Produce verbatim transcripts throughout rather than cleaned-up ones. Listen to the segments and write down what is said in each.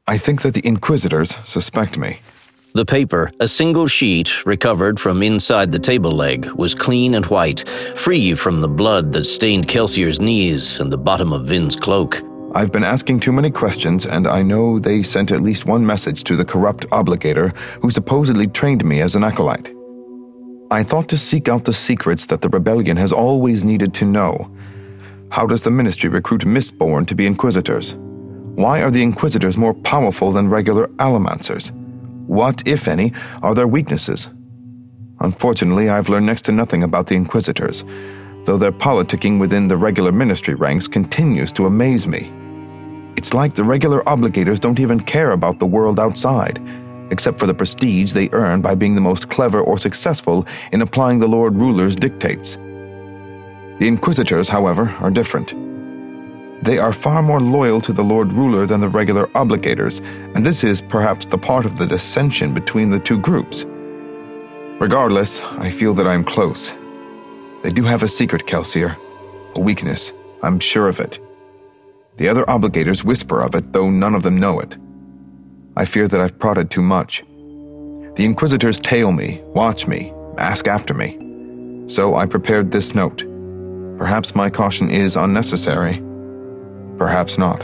I think that the Inquisitors suspect me. The paper, a single sheet recovered from inside the table leg, was clean and white, free from the blood that stained Kelsier's knees and the bottom of Vin's cloak. I've been asking too many questions, and I know they sent at least one message to the corrupt obligator who supposedly trained me as an acolyte. I thought to seek out the secrets that the rebellion has always needed to know. How does the Ministry recruit Mistborn to be Inquisitors? Why are the Inquisitors more powerful than regular Allomancers? What, if any, are their weaknesses? Unfortunately, I've learned next to nothing about the Inquisitors, though their politicking within the regular Ministry ranks continues to amaze me. It's like the regular obligators don't even care about the world outside, except for the prestige they earn by being the most clever or successful in applying the Lord Ruler's dictates. The Inquisitors, however, are different. They are far more loyal to the Lord Ruler than the regular obligators, and this is perhaps the part of the dissension between the two groups. Regardless, I feel that I am close. They do have a secret, Kelsier. A weakness, I'm sure of it. The other obligators whisper of it, though none of them know it. I fear that I've prodded too much. The Inquisitors tail me, watch me, ask after me. So I prepared this note. Perhaps my caution is unnecessary. Perhaps not.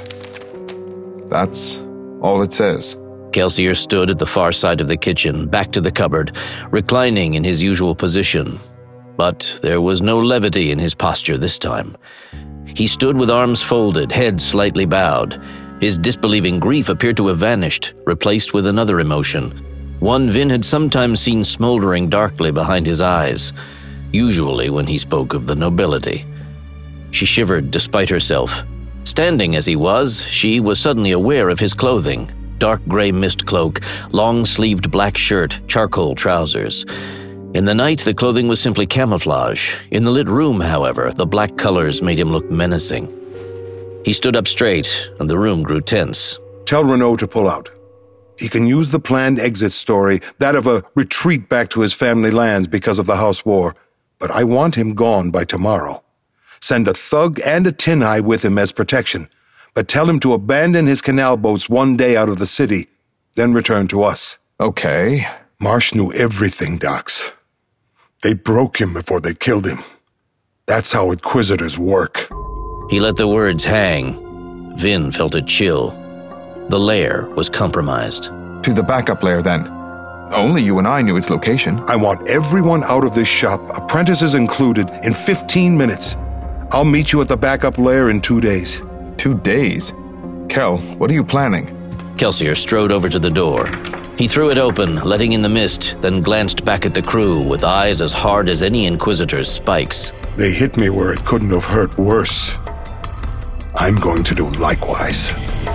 That's all it says. Kelsier stood at the far side of the kitchen, back to the cupboard, reclining in his usual position. But there was no levity in his posture this time. He stood with arms folded, head slightly bowed. His disbelieving grief appeared to have vanished, replaced with another emotion, one Vin had sometimes seen smoldering darkly behind his eyes, usually when he spoke of the nobility. She shivered despite herself. Standing as he was, she was suddenly aware of his clothing: dark gray mist cloak, long-sleeved black shirt, charcoal trousers. In the night, the clothing was simply camouflage. In the lit room, however, the black colors made him look menacing. He stood up straight, and the room grew tense. Tell Renaud to pull out. He can use the planned exit story, that of a retreat back to his family lands because of the House War, but I want him gone by tomorrow. Send a thug and a tin eye with him as protection, but tell him to abandon his canal boats one day out of the city, then return to us. Okay. Marsh knew everything, Dox. They broke him before they killed him. That's how Inquisitors work. He let the words hang. Vin felt a chill. The lair was compromised. To the backup lair, then. Only you and I knew its location. I want everyone out of this shop, apprentices included, in fifteen minutes. I'll meet you at the backup lair in two days. Two days? Kel, what are you planning? Kelsier strode over to the door. He threw it open, letting in the mist, then glanced back at the crew with eyes as hard as any Inquisitor's spikes. They hit me where it couldn't have hurt worse. I'm going to do likewise.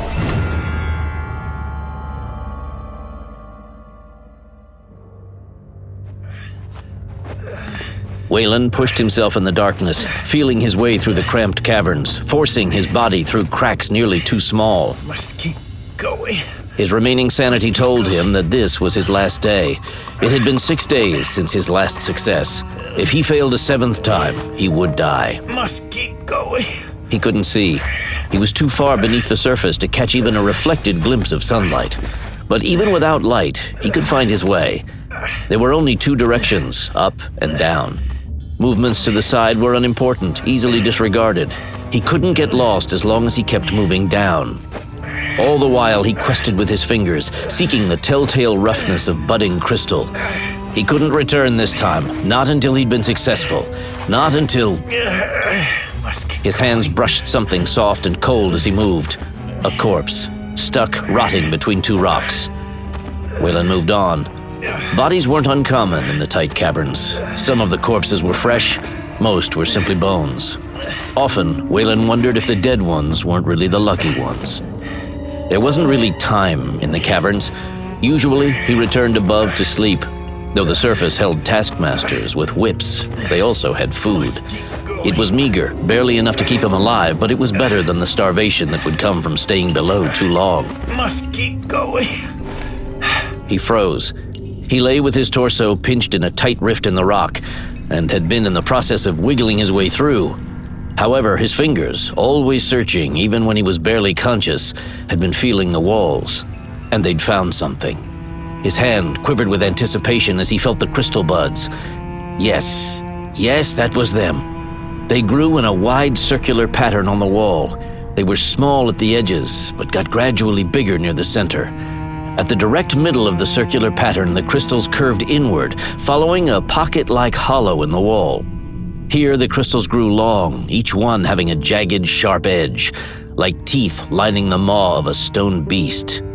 Wayland pushed himself in the darkness, feeling his way through the cramped caverns, forcing his body through cracks nearly too small. Must keep going. His remaining sanity told him that this was his last day. It had been six days since his last success. If he failed a seventh time, he would die. Must keep going. He couldn't see. He was too far beneath the surface to catch even a reflected glimpse of sunlight. But even without light, he could find his way. There were only two directions, up and down. Movements to the side were unimportant, easily disregarded. He couldn't get lost as long as he kept moving down. All the while, he quested with his fingers, seeking the telltale roughness of budding crystal. He couldn't return this time, not until he'd been successful. Not until... His hands brushed something soft and cold as he moved. A corpse, stuck rotting between two rocks. Wayland moved on. Bodies weren't uncommon in the tight caverns. Some of the corpses were fresh, most were simply bones. Often, Wayland wondered if the dead ones weren't really the lucky ones. There wasn't really time in the caverns. Usually, he returned above to sleep. Though the surface held taskmasters with whips, they also had food. It was meager, barely enough to keep him alive, but it was better than the starvation that would come from staying below too long. Must keep going. He froze. He lay with his torso pinched in a tight rift in the rock, and had been in the process of wiggling his way through. However, his fingers, always searching even when he was barely conscious, had been feeling the walls, and they'd found something. His hand quivered with anticipation as he felt the crystal buds. Yes, yes, that was them. They grew in a wide circular pattern on the wall. They were small at the edges, but got gradually bigger near the center. At the direct middle of the circular pattern, the crystals curved inward, following a pocket-like hollow in the wall. Here, the crystals grew long, each one having a jagged, sharp edge, like teeth lining the maw of a stone beast.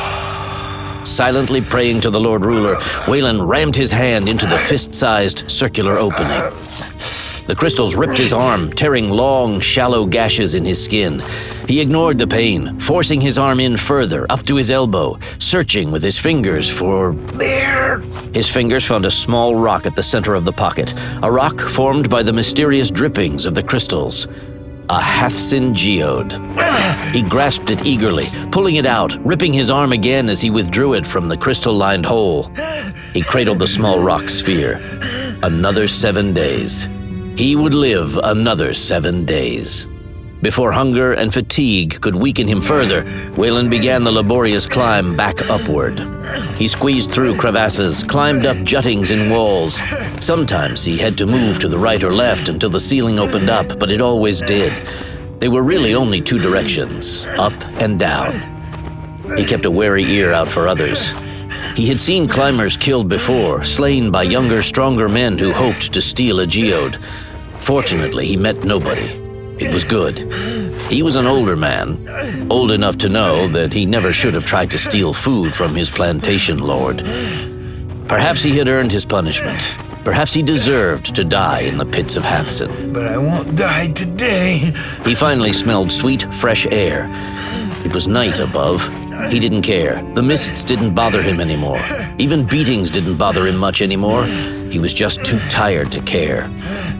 Silently praying to the Lord Ruler, Waylon rammed his hand into the fist-sized circular opening. The crystals ripped his arm, tearing long, shallow gashes in his skin. He ignored the pain, forcing his arm in further, up to his elbow, searching with his fingers for... There! His fingers found a small rock at the center of the pocket, a rock formed by the mysterious drippings of the crystals. A Hathsin geode. He grasped it eagerly, pulling it out, ripping his arm again as he withdrew it from the crystal-lined hole. He cradled the small rock sphere. Another seven days. He would live another seven days. Before hunger and fatigue could weaken him further, Waylon began the laborious climb back upward. He squeezed through crevasses, climbed up juttings in walls. Sometimes he had to move to the right or left until the ceiling opened up, but it always did. They were really only two directions, up and down. He kept a wary ear out for others. He had seen climbers killed before, slain by younger, stronger men who hoped to steal a geode. Fortunately, he met nobody. It was good. He was an older man, old enough to know that he never should have tried to steal food from his plantation lord. Perhaps he had earned his punishment. Perhaps he deserved to die in the pits of Hathsin. But I won't die today. He finally smelled sweet, fresh air. It was night above. He didn't care. The mists didn't bother him anymore. Even beatings didn't bother him much anymore. He was just too tired to care.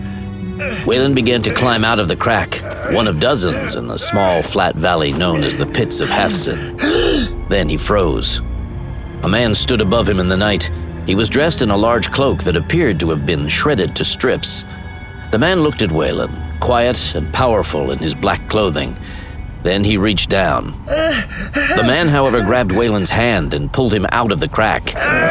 Waylon began to climb out of the crack, one of dozens in the small, flat valley known as the Pits of Hathsin. Then he froze. A man stood above him in the night. He was dressed in a large cloak that appeared to have been shredded to strips. The man looked at Waylon, quiet and powerful in his black clothing. Then he reached down. The man, however, grabbed Waylon's hand and pulled him out of the crack.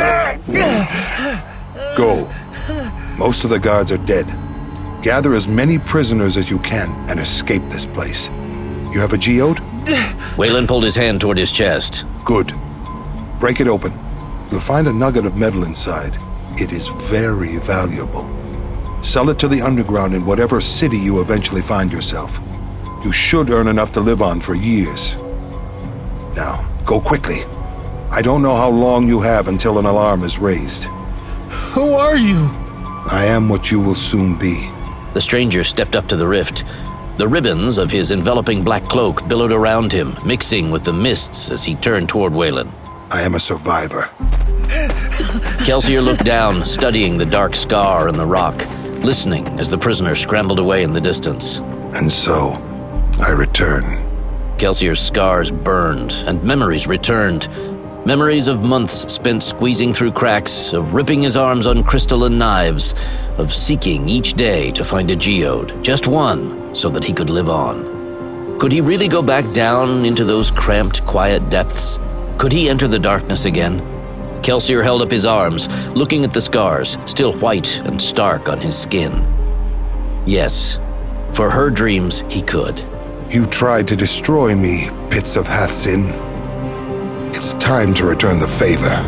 Go. Most of the guards are dead. Gather as many prisoners as you can and escape this place. You have a geode? Waylon pulled his hand toward his chest. Good. Break it open. You'll find a nugget of metal inside. It is very valuable. Sell it to the underground in whatever city you eventually find yourself. You should earn enough to live on for years. Now, go quickly. I don't know how long you have until an alarm is raised. Who are you? I am what you will soon be. The stranger stepped up to the rift. The ribbons of his enveloping black cloak billowed around him, mixing with the mists as he turned toward Waylon. I am a survivor. Kelsier looked down, studying the dark scar in the rock, listening as the prisoner scrambled away in the distance. And so, I return. Kelsier's scars burned, and memories returned. Memories of months spent squeezing through cracks, of ripping his arms on crystalline knives, of seeking each day to find a geode, just one, so that he could live on. Could he really go back down into those cramped, quiet depths? Could he enter the darkness again? Kelsier held up his arms, looking at the scars, still white and stark on his skin. Yes, for her dreams, he could. You tried to destroy me, Pits of Hathsin. It's time to return the favor.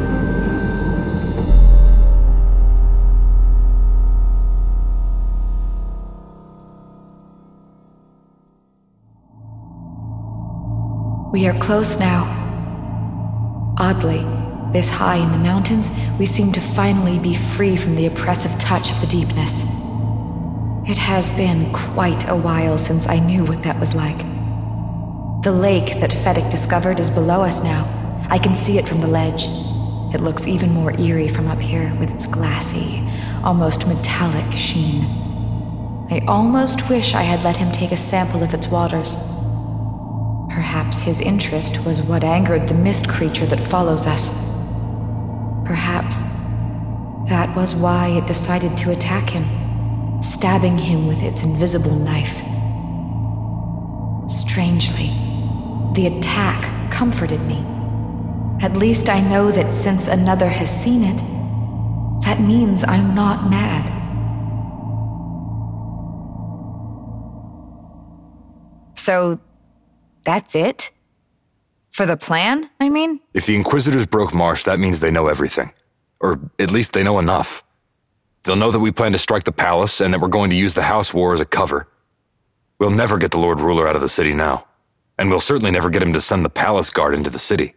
We are close now. Oddly, this high in the mountains, we seem to finally be free from the oppressive touch of the deepness. It has been quite a while since I knew what that was like. The lake that Fedek discovered is below us now. I can see it from the ledge. It looks even more eerie from up here with its glassy, almost metallic sheen. I almost wish I had let him take a sample of its waters. Perhaps his interest was what angered the mist creature that follows us. Perhaps that was why it decided to attack him. stabbing him with its invisible knife. Strangely, the attack comforted me. At least I know that since another has seen it, that means I'm not mad. So, that's it? For the plan, I mean? If the Inquisitors broke Marsh, that means they know everything. Or at least they know enough. They'll know that we plan to strike the palace and that we're going to use the House War as a cover. We'll never get the Lord Ruler out of the city now. And we'll certainly never get him to send the palace guard into the city.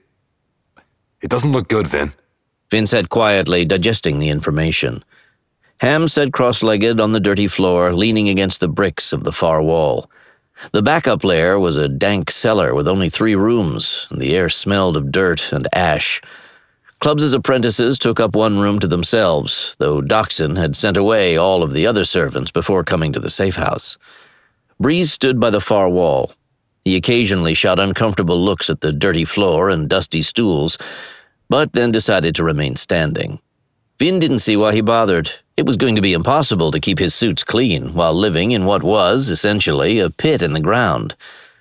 It doesn't look good, Vin. Vin sat quietly, digesting the information. Ham sat cross-legged on the dirty floor, leaning against the bricks of the far wall. The backup lair was a dank cellar with only three rooms, and the air smelled of dirt and ash. Clubs' apprentices took up one room to themselves, though Dockson had sent away all of the other servants before coming to the safe house. Breeze stood by the far wall. He occasionally shot uncomfortable looks at the dirty floor and dusty stools, but then decided to remain standing. Vin didn't see why he bothered. It was going to be impossible to keep his suits clean while living in what was, essentially, a pit in the ground.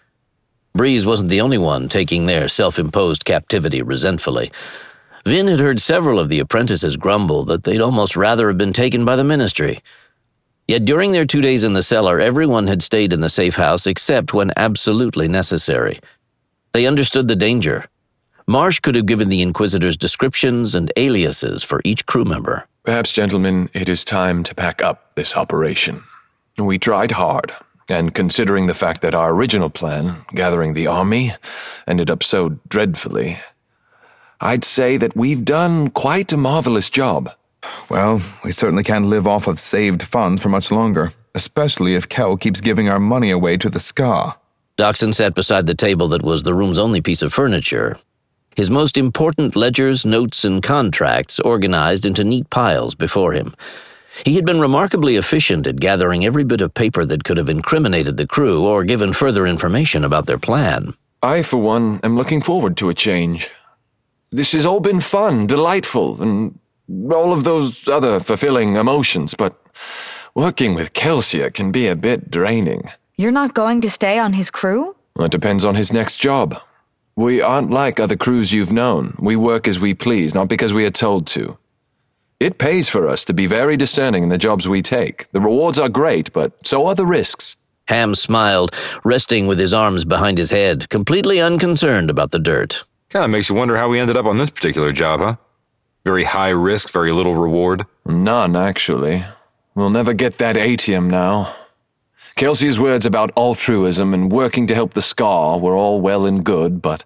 Breeze wasn't the only one taking their self-imposed captivity resentfully. Vin had heard several of the apprentices grumble that they'd almost rather have been taken by the ministry. Yet during their two days in the cellar, everyone had stayed in the safe house except when absolutely necessary. They understood the danger. Marsh could have given the Inquisitors descriptions and aliases for each crew member. Perhaps, gentlemen, it is time to pack up this operation. We tried hard, and considering the fact that our original plan, gathering the army, ended up so dreadfully, I'd say that we've done quite a marvelous job. Well, we certainly can't live off of saved funds for much longer, especially if Kel keeps giving our money away to the Ska. Dockson sat beside the table that was the room's only piece of furniture. His most important ledgers, notes, and contracts organized into neat piles before him. He had been remarkably efficient at gathering every bit of paper that could have incriminated the crew or given further information about their plan. I, for one, am looking forward to a change. This has all been fun, delightful, and all of those other fulfilling emotions, but working with Kelsier can be a bit draining. You're not going to stay on his crew? It depends on his next job. We aren't like other crews you've known. We work as we please, not because we are told to. It pays for us to be very discerning in the jobs we take. The rewards are great, but so are the risks. Ham smiled, resting with his arms behind his head, completely unconcerned about the dirt. Kind of makes you wonder how we ended up on this particular job, huh? Very high risk, very little reward. None, actually. We'll never get that A T M now. Kelsey's words about altruism and working to help the Ska were all well and good, but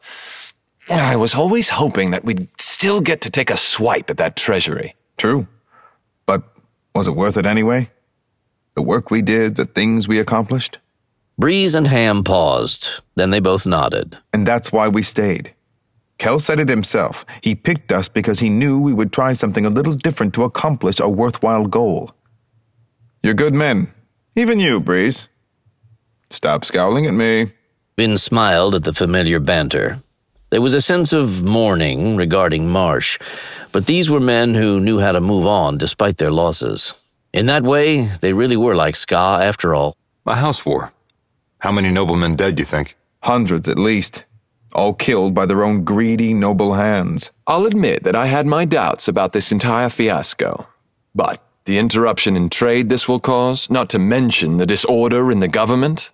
I was always hoping that we'd still get to take a swipe at that treasury. True. But was it worth it anyway? The work we did, the things we accomplished? Breeze and Ham paused. Then they both nodded. And that's why we stayed. Kel said it himself. He picked us because he knew we would try something a little different to accomplish a worthwhile goal. You're good men. Even you, Breeze. Stop scowling at me. Vin smiled at the familiar banter. There was a sense of mourning regarding Marsh, but these were men who knew how to move on despite their losses. In that way, they really were like Ska after all. A house war. How many noblemen dead, you think? Hundreds at least. All killed by their own greedy, noble hands. I'll admit that I had my doubts about this entire fiasco. But the interruption in trade this will cause, not to mention the disorder in the government...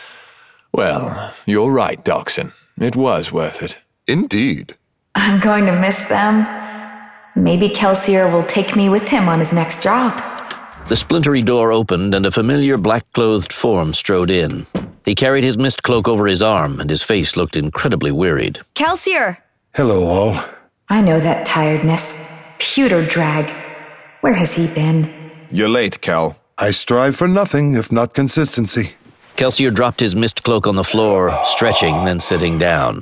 Well, you're right, Dockson. It was worth it. Indeed. I'm going to miss them. Maybe Kelsier will take me with him on his next job. The splintery door opened and a familiar black-clothed form strode in. He carried his mist cloak over his arm and his face looked incredibly wearied. Kelsier! Hello, all. I know that tiredness. Pewter drag. Where has he been? You're late, Kel. I strive for nothing if not consistency. Kelsier dropped his mist cloak on the floor, stretching, then sitting down.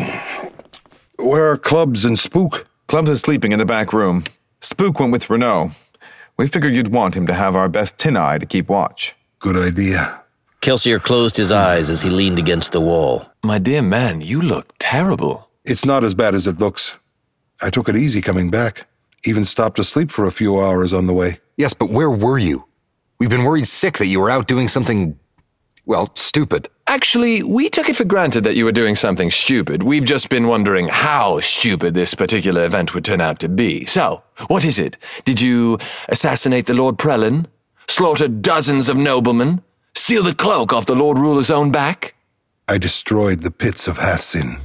Where are Clubs and Spook? Clubs is sleeping in the back room. Spook went with Renault. We figured you'd want him to have our best tin eye to keep watch. Good idea. Kelsier closed his eyes as he leaned against the wall. My dear man, you look terrible. It's not as bad as it looks. I took it easy coming back. Even stopped to sleep for a few hours on the way. Yes, but where were you? We've been worried sick that you were out doing something, well, stupid. Actually, we took it for granted that you were doing something stupid. We've just been wondering how stupid this particular event would turn out to be. So, what is it? Did you assassinate the Lord Prelin? Slaughter dozens of noblemen? Steal the cloak off the Lord Ruler's own back? I destroyed the pits of Hathsin.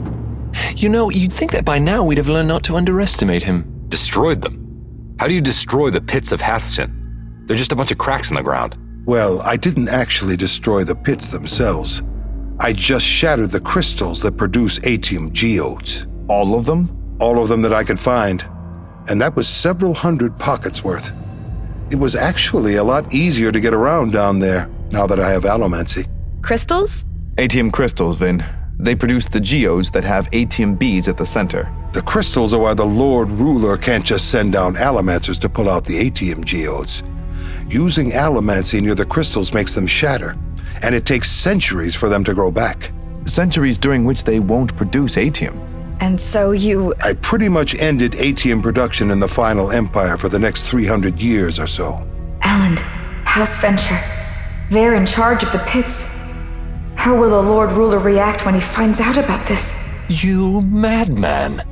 You know, you'd think that by now we'd have learned not to underestimate him. Destroyed them? How do you destroy the pits of Hathsin? They're just a bunch of cracks in the ground. Well, I didn't actually destroy the pits themselves. I just shattered the crystals that produce atium geodes. All of them? All of them that I could find. And that was several hundred pockets worth. It was actually a lot easier to get around down there, now that I have allomancy. Crystals? Atium crystals, Vin. They produce the geodes that have atium beads at the center. The crystals are why the Lord Ruler can't just send down allomancers to pull out the atium geodes. Using allomancy near the crystals makes them shatter, and it takes centuries for them to grow back. Centuries during which they won't produce atium. And so you... I pretty much ended atium production in the Final Empire for the next three hundred years or so. Elend, House Venture. They're in charge of the pits. How will the Lord Ruler react when he finds out about this? You madman.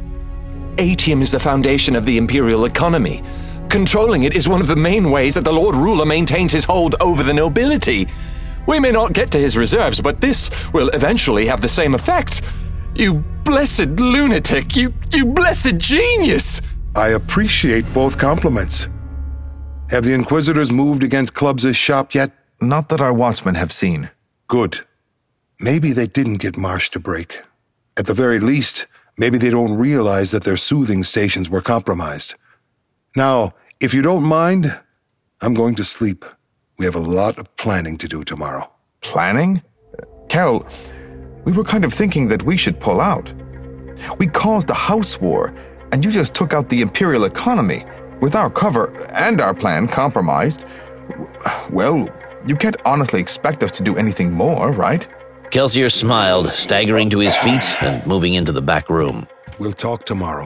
Atium is the foundation of the imperial economy. Controlling it is one of the main ways that the Lord Ruler maintains his hold over the nobility. We may not get to his reserves, but this will eventually have the same effect. You blessed lunatic, you, you blessed genius! I appreciate both compliments. Have the Inquisitors moved against Clubs' shop yet? Not that our watchmen have seen. Good. Maybe they didn't get Marsh to break. At the very least, maybe they don't realize that their soothing stations were compromised. Now, if you don't mind, I'm going to sleep. We have a lot of planning to do tomorrow. Planning? Kel, we were kind of thinking that we should pull out. We caused a house war, and you just took out the imperial economy. With our cover and our plan compromised, well, you can't honestly expect us to do anything more, right? Kelsier smiled, staggering to his feet and moving into the back room. We'll talk tomorrow.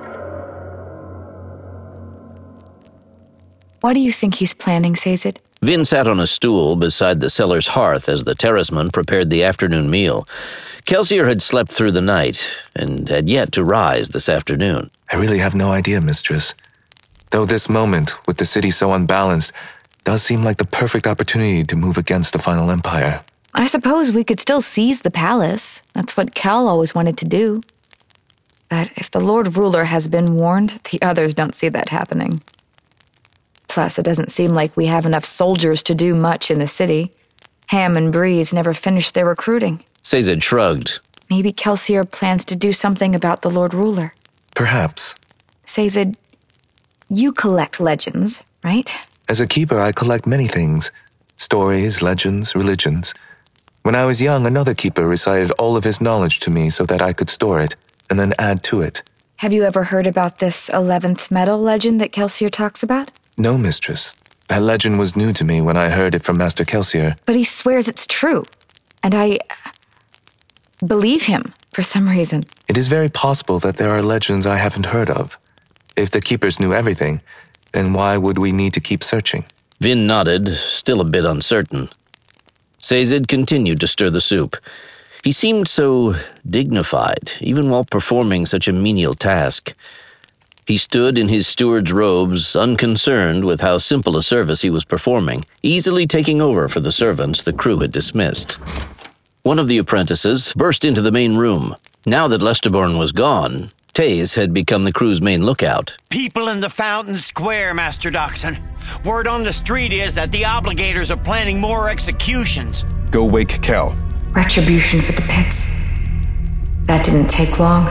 What do you think he's planning, Sazed? Vin sat on a stool beside the cellar's hearth as the terraceman prepared the afternoon meal. Kelsier had slept through the night and had yet to rise this afternoon. I really have no idea, mistress. Though this moment, with the city so unbalanced, does seem like the perfect opportunity to move against the Final Empire. I suppose we could still seize the palace. That's what Kel always wanted to do. But if the Lord Ruler has been warned, the others don't see that happening. Plus, it doesn't seem like we have enough soldiers to do much in the city. Ham and Breeze never finished their recruiting. Sazed shrugged. Maybe Kelsier plans to do something about the Lord Ruler. Perhaps. Sazed, you collect legends, right? As a keeper, I collect many things. Stories, legends, religions. When I was young, another keeper recited all of his knowledge to me so that I could store it, and then add to it. Have you ever heard about this eleventh metal legend that Kelsier talks about? No, mistress. That legend was new to me when I heard it from Master Kelsier. But he swears it's true. And I... believe him, for some reason. It is very possible that there are legends I haven't heard of. If the keepers knew everything, then why would we need to keep searching? Vin nodded, still a bit uncertain. Sazed continued to stir the soup. He seemed so dignified, even while performing such a menial task. He stood in his steward's robes, unconcerned with how simple a service he was performing, easily taking over for the servants the crew had dismissed. One of the apprentices burst into the main room. Now that Lesterborn was gone, Taze had become the crew's main lookout. People in the Fountain Square, Master Dockson. Word on the street is that the obligators are planning more executions. Go wake Kel. Retribution for the pits. That didn't take long.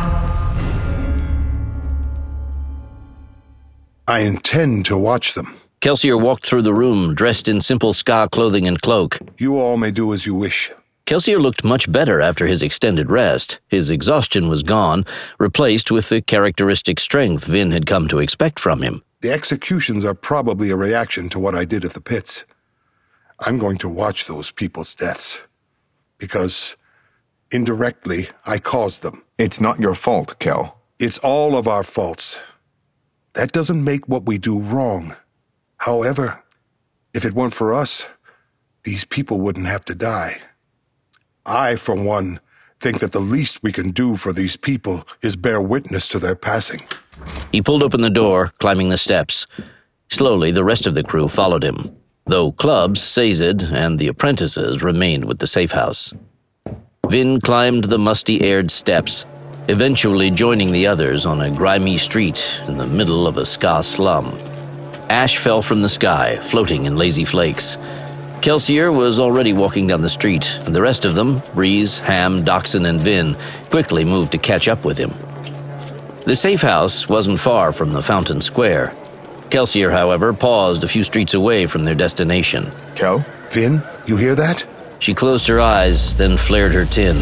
I intend to watch them. Kelsier walked through the room, dressed in simple ska clothing and cloak. You all may do as you wish. Kelsier looked much better after his extended rest. His exhaustion was gone, replaced with the characteristic strength Vin had come to expect from him. The executions are probably a reaction to what I did at the pits. I'm going to watch those people's deaths. Because, indirectly, I caused them. It's not your fault, Kel. It's all of our faults. That doesn't make what we do wrong. However, If it weren't for us, these people wouldn't have to die. I, for one, think that the least we can do for these people is bear witness to their passing. He pulled open the door, climbing the steps. Slowly, the rest of the crew followed him, though Clubs, Sazed, and the apprentices remained with the safe house. Vin climbed the musty-aired steps, eventually joining the others on a grimy street in the middle of a Ska slum. Ash fell from the sky, floating in lazy flakes. Kelsier was already walking down the street, and the rest of them, Breeze, Ham, Doxson, and Vin, quickly moved to catch up with him. The safe house wasn't far from the Fountain Square. Kelsier, however, paused a few streets away from their destination. Kel? Vin, you hear that? She closed her eyes, then flared her tin.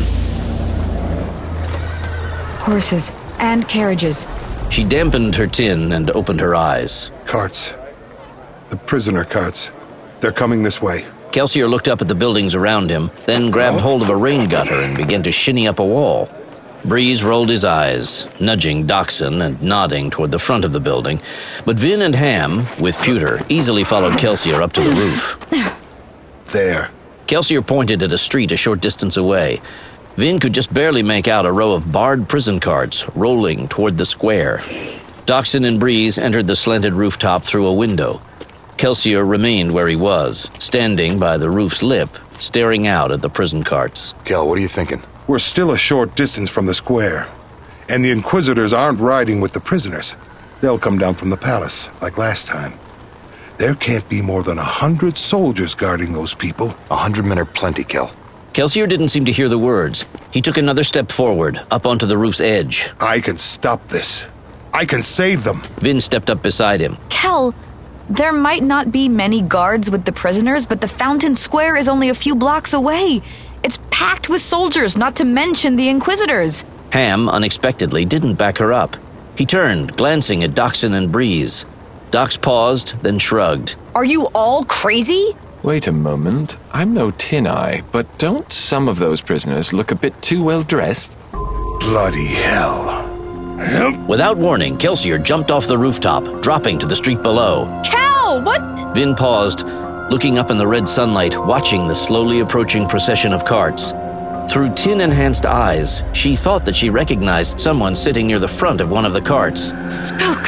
Horses and carriages. She dampened her tin and opened her eyes. Carts. The prisoner carts. They're coming this way. Kelsier looked up at the buildings around him, then grabbed hold of a rain gutter and began to shinny up a wall. Breeze rolled his eyes, nudging Doxson and nodding toward the front of the building, but Vin and Ham, with Pewter, easily followed Kelsier up to the roof. There. Kelsier pointed at a street a short distance away. Vin could just barely make out a row of barred prison carts rolling toward the square. Doxson and Breeze entered the slanted rooftop through a window. Kelsier remained where he was, standing by the roof's lip, staring out at the prison carts. Kel, what are you thinking? We're still a short distance from the square, and the Inquisitors aren't riding with the prisoners. They'll come down from the palace, like last time. There can't be more than a hundred soldiers guarding those people. A hundred men are plenty, Kel. Kelsier didn't seem to hear the words. He took another step forward, up onto the roof's edge. I can stop this. I can save them. Vin stepped up beside him. Kel, there might not be many guards with the prisoners, but the Fountain Square is only a few blocks away. It's packed with soldiers, not to mention the Inquisitors. Ham, unexpectedly, didn't back her up. He turned, glancing at Doxson and Breeze. Dox paused, then shrugged. Are you all crazy? Wait a moment. I'm no Tin Eye, but don't some of those prisoners look a bit too well dressed? Bloody hell. Without warning, Kelsier jumped off the rooftop, dropping to the street below. Kel, what? Vin paused, looking up in the red sunlight, watching the slowly approaching procession of carts. Through tin-enhanced eyes, she thought that she recognized someone sitting near the front of one of the carts. Spook.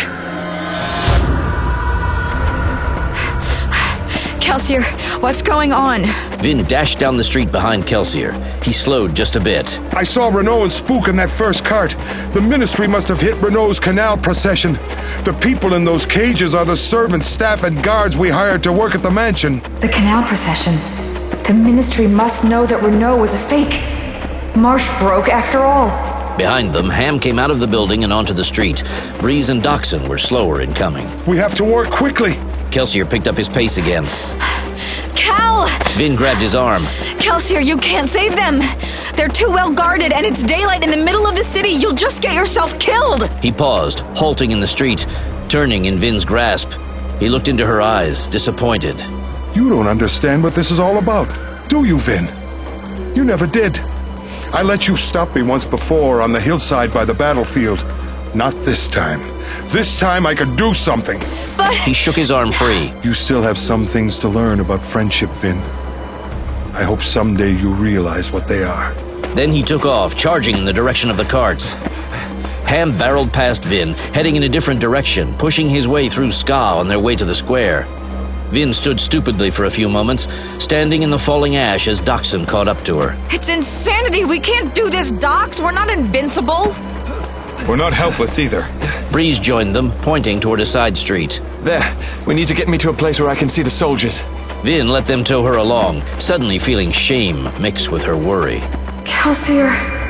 Kelsier, what's going on? Vin dashed down the street behind Kelsier. He slowed just a bit. I saw Renault and Spook in that first cart. The Ministry must have hit Renault's canal procession. The people in those cages are the servants, staff, and guards we hired to work at the mansion. The canal procession. The Ministry must know that Renault was a fake. Marsh broke after all. Behind them, Ham came out of the building and onto the street. Breeze and Doxson were slower in coming. We have to work quickly. Kelsier picked up his pace again. Kel! Vin grabbed his arm. Kelsier, you can't save them. They're too well guarded, and it's daylight in the middle of the city. You'll just get yourself killed. He paused, halting in the street, turning in Vin's grasp. He looked into her eyes, disappointed. You don't understand what this is all about, do you, Vin? You never did. I let you stop me once before on the hillside by the battlefield. Not this time. This time I could do something. But... He shook his arm free. You still have some things to learn about friendship, Vin. I hope someday you realize what they are. Then he took off, charging in the direction of the carts. Ham barreled past Vin, heading in a different direction, pushing his way through Ska on their way to the square. Vin stood stupidly for a few moments, standing in the falling ash as Doxson caught up to her. It's insanity. We can't do this, Dox. We're not invincible. We're not helpless either. Breeze joined them, pointing toward a side street. There. We need to get me to a place where I can see the soldiers. Vin let them tow her along, suddenly feeling shame mixed with her worry. Kelsier.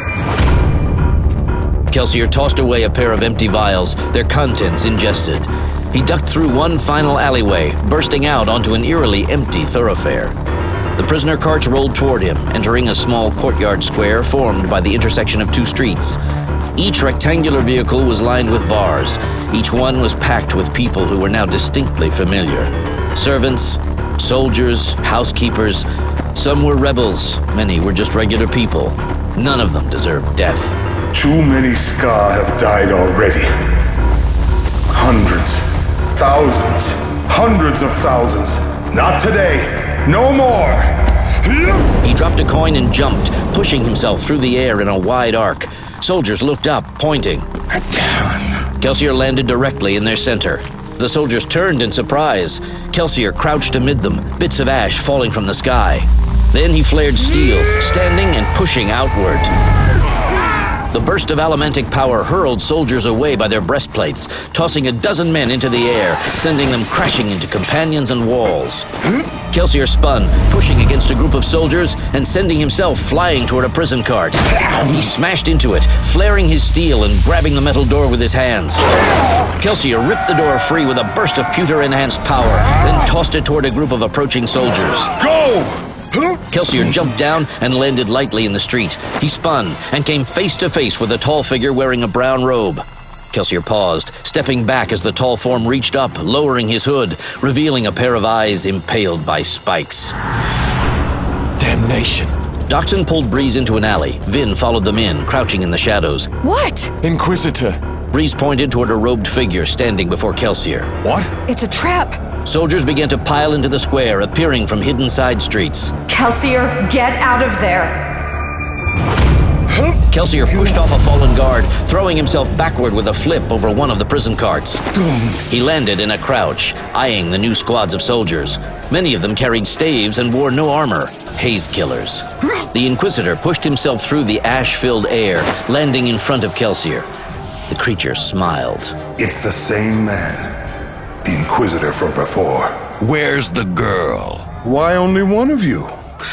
Kelsier tossed away a pair of empty vials, their contents ingested. He ducked through one final alleyway, bursting out onto an eerily empty thoroughfare. The prisoner carts rolled toward him, entering a small courtyard square formed by the intersection of two streets. Each rectangular vehicle was lined with bars. Each one was packed with people who were now distinctly familiar. Servants, soldiers, housekeepers. Some were rebels, many were just regular people. None of them deserved death. Too many Ska have died already. Hundreds, thousands, hundreds of thousands. Not today. No more. He dropped a coin and jumped, pushing himself through the air in a wide arc. Soldiers looked up, pointing. Kelsier landed directly in their center. The soldiers turned in surprise. Kelsier crouched amid them, bits of ash falling from the sky. Then he flared steel, standing and pushing outward. The burst of elementic power hurled soldiers away by their breastplates, tossing a dozen men into the air, sending them crashing into companions and walls. Kelsier spun, pushing against a group of soldiers and sending himself flying toward a prison cart. He smashed into it, flaring his steel and grabbing the metal door with his hands. Kelsier ripped the door free with a burst of pewter-enhanced power, then tossed it toward a group of approaching soldiers. Go! Kelsier jumped down and landed lightly in the street. He spun and came face to face with a tall figure wearing a brown robe. Kelsier paused, stepping back as the tall form reached up, lowering his hood, revealing a pair of eyes impaled by spikes. Damnation. Dockson pulled Breeze into an alley. Vin followed them in, crouching in the shadows. What? Inquisitor. Breeze pointed toward a robed figure standing before Kelsier. What? It's a trap. Soldiers began to pile into the square, appearing from hidden side streets. Kelsier, get out of there! Kelsier pushed off a fallen guard, throwing himself backward with a flip over one of the prison carts. He landed in a crouch, eyeing the new squads of soldiers. Many of them carried staves and wore no armor. Haze killers. The Inquisitor pushed himself through the ash-filled air, landing in front of Kelsier. The creature smiled. It's the same man. The Inquisitor from before. Where's the girl? Why only one of you?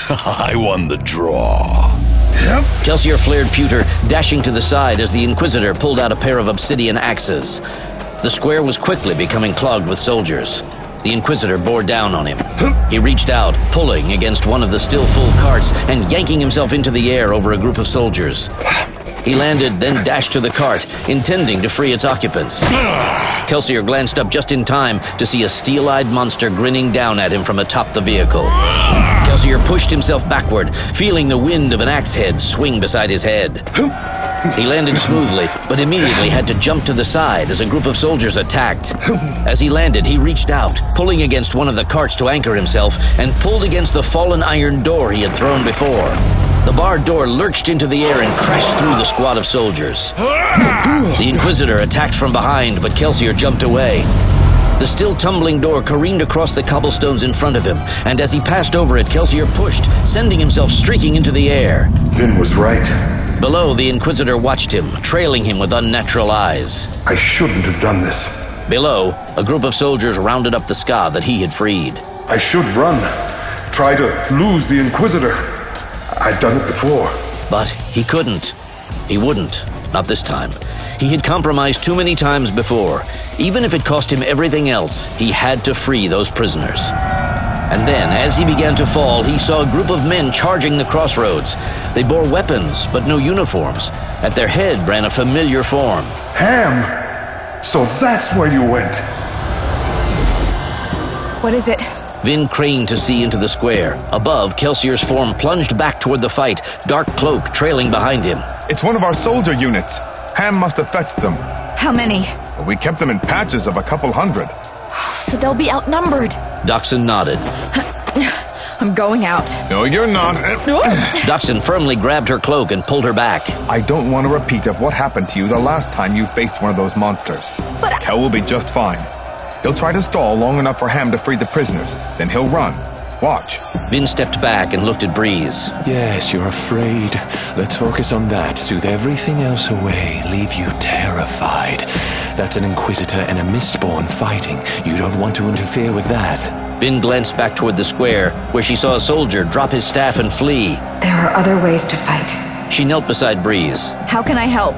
I won the draw. Yep. Kelsier flared pewter, dashing to the side as the Inquisitor pulled out a pair of obsidian axes. The square was quickly becoming clogged with soldiers. The Inquisitor bore down on him. He reached out, pulling against one of the still full carts and yanking himself into the air over a group of soldiers. He landed, then dashed to the cart, intending to free its occupants. Kelsier glanced up just in time to see a steel-eyed monster grinning down at him from atop the vehicle. Kelsier pushed himself backward, feeling the wind of an axe head swing beside his head. He landed smoothly, but immediately had to jump to the side as a group of soldiers attacked. As he landed, he reached out, pulling against one of the carts to anchor himself, and pulled against the fallen iron door he had thrown before. The barred door lurched into the air and crashed through the squad of soldiers. The Inquisitor attacked from behind, but Kelsier jumped away. The still tumbling door careened across the cobblestones in front of him, and as he passed over it, Kelsier pushed, sending himself streaking into the air. Vin was right. Below, the Inquisitor watched him, trailing him with unnatural eyes. I shouldn't have done this. Below, a group of soldiers rounded up the ska that he had freed. I should run. Try to lose the Inquisitor. I'd done it before. But he couldn't. He wouldn't. Not this time. He had compromised too many times before. Even if it cost him everything else, he had to free those prisoners. And then, as he began to fall, he saw a group of men charging the crossroads. They bore weapons, but no uniforms. At their head ran a familiar form. Ham! So that's where you went. What is it? Vin craned to see into the square. Above, Kelsier's form plunged back toward the fight, dark cloak trailing behind him. It's one of our soldier units. Ham must have fetched them. How many? We kept them in patches of a couple hundred. So they'll be outnumbered. Dockson nodded. I'm going out. No, you're not. Dockson firmly grabbed her cloak and pulled her back. I don't want a repeat of what happened to you the last time you faced one of those monsters. But I- Kel will be just fine. He'll try to stall long enough for Ham to free the prisoners. Then he'll run. Watch. Vin stepped back and looked at Breeze. Yes, you're afraid. Let's focus on that. Soothe everything else away. Leave you terrified. That's an Inquisitor and a Mistborn fighting. You don't want to interfere with that. Vin glanced back toward the square, where she saw a soldier drop his staff and flee. There are other ways to fight. She knelt beside Breeze. How can I help?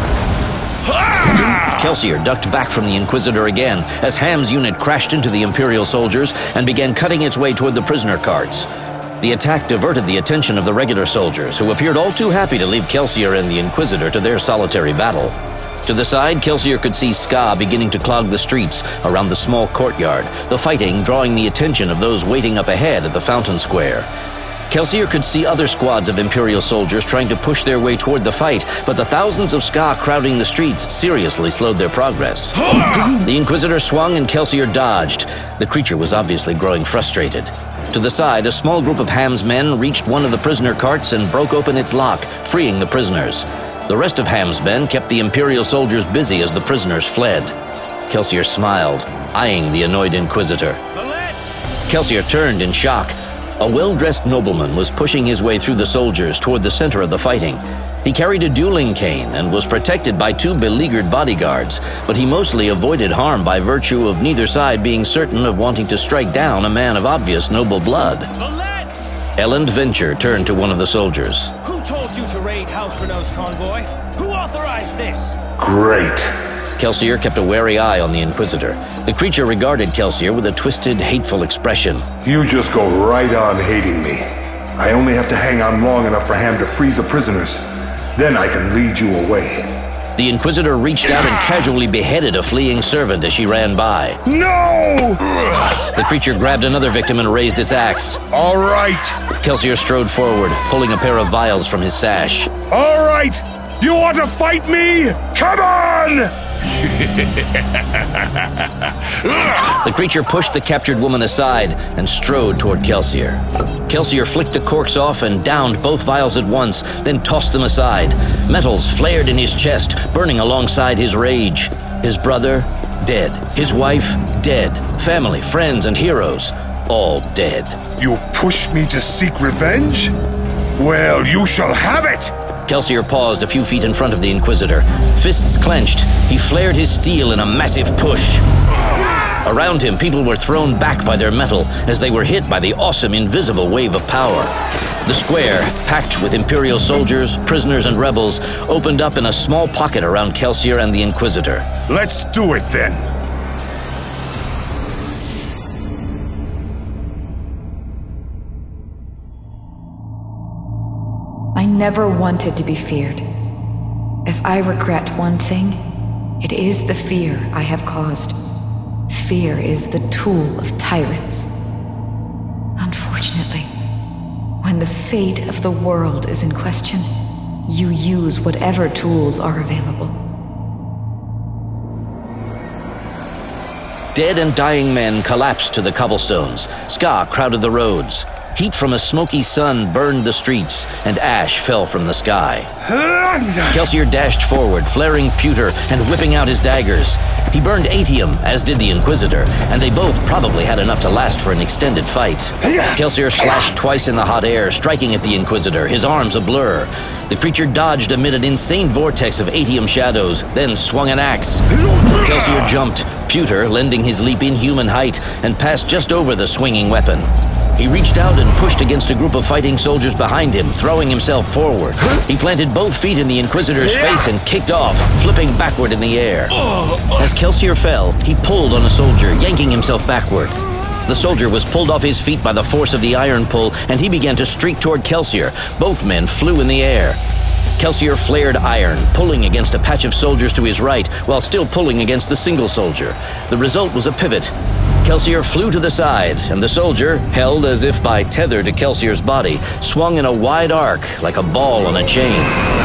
Kelsier ducked back from the Inquisitor again as Ham's unit crashed into the Imperial soldiers and began cutting its way toward the prisoner carts. The attack diverted the attention of the regular soldiers, who appeared all too happy to leave Kelsier and the Inquisitor to their solitary battle. To the side, Kelsier could see ska beginning to clog the streets around the small courtyard, the fighting drawing the attention of those waiting up ahead at the fountain square. Kelsier could see other squads of Imperial soldiers trying to push their way toward the fight, but the thousands of Ska crowding the streets seriously slowed their progress. The Inquisitor swung and Kelsier dodged. The creature was obviously growing frustrated. To the side, a small group of Ham's men reached one of the prisoner carts and broke open its lock, freeing the prisoners. The rest of Ham's men kept the Imperial soldiers busy as the prisoners fled. Kelsier smiled, eyeing the annoyed Inquisitor. Kelsier turned in shock. A well-dressed nobleman was pushing his way through the soldiers toward the center of the fighting. He carried a dueling cane and was protected by two beleaguered bodyguards, but he mostly avoided harm by virtue of neither side being certain of wanting to strike down a man of obvious noble blood. Elend Venture turned to one of the soldiers. Who told you to raid House Renault's convoy? Who authorized this? Great. Kelsier kept a wary eye on the Inquisitor. The creature regarded Kelsier with a twisted, hateful expression. You just go right on hating me. I only have to hang on long enough for Ham to free the prisoners. Then I can lead you away. The Inquisitor reached out and casually beheaded a fleeing servant as she ran by. No! The creature grabbed another victim and raised its axe. All right. Kelsier strode forward, pulling a pair of vials from his sash. All right. You want to fight me? Come on! The creature pushed the captured woman aside and strode toward Kelsier. Kelsier flicked the corks off and downed both vials at once, then tossed them aside. Metals flared in his chest, burning alongside his rage. His brother, dead. His wife, dead. Family, friends, and heroes, all dead. You push me to seek revenge? Well, you shall have it! Kelsier paused a few feet in front of the Inquisitor. Fists clenched, he flared his steel in a massive push. Around him, people were thrown back by their metal as they were hit by the awesome invisible wave of power. The square, packed with Imperial soldiers, prisoners, and rebels, opened up in a small pocket around Kelsier and the Inquisitor. Let's do it then. I never wanted to be feared. If I regret one thing, it is the fear I have caused. Fear is the tool of tyrants. Unfortunately, when the fate of the world is in question, you use whatever tools are available. Dead and dying men collapsed to the cobblestones. Ska crowded the roads. Heat from a smoky sun burned the streets, and ash fell from the sky. Kelsier dashed forward, flaring pewter and whipping out his daggers. He burned Atium, as did the Inquisitor, and they both probably had enough to last for an extended fight. Kelsier slashed twice in the hot air, striking at the Inquisitor, his arms a blur. The creature dodged amid an insane vortex of Atium shadows, then swung an axe. Kelsier jumped, pewter lending his leap inhuman height, and passed just over the swinging weapon. He reached out and pushed against a group of fighting soldiers behind him, throwing himself forward. He planted both feet in the Inquisitor's face and kicked off, flipping backward in the air. As Kelsier fell, he pulled on a soldier, yanking himself backward. The soldier was pulled off his feet by the force of the iron pull, and he began to streak toward Kelsier. Both men flew in the air. Kelsier flared iron, pulling against a patch of soldiers to his right, while still pulling against the single soldier. The result was a pivot. Kelsier flew to the side, and the soldier, held as if by tether to Kelsier's body, swung in a wide arc like a ball on a chain.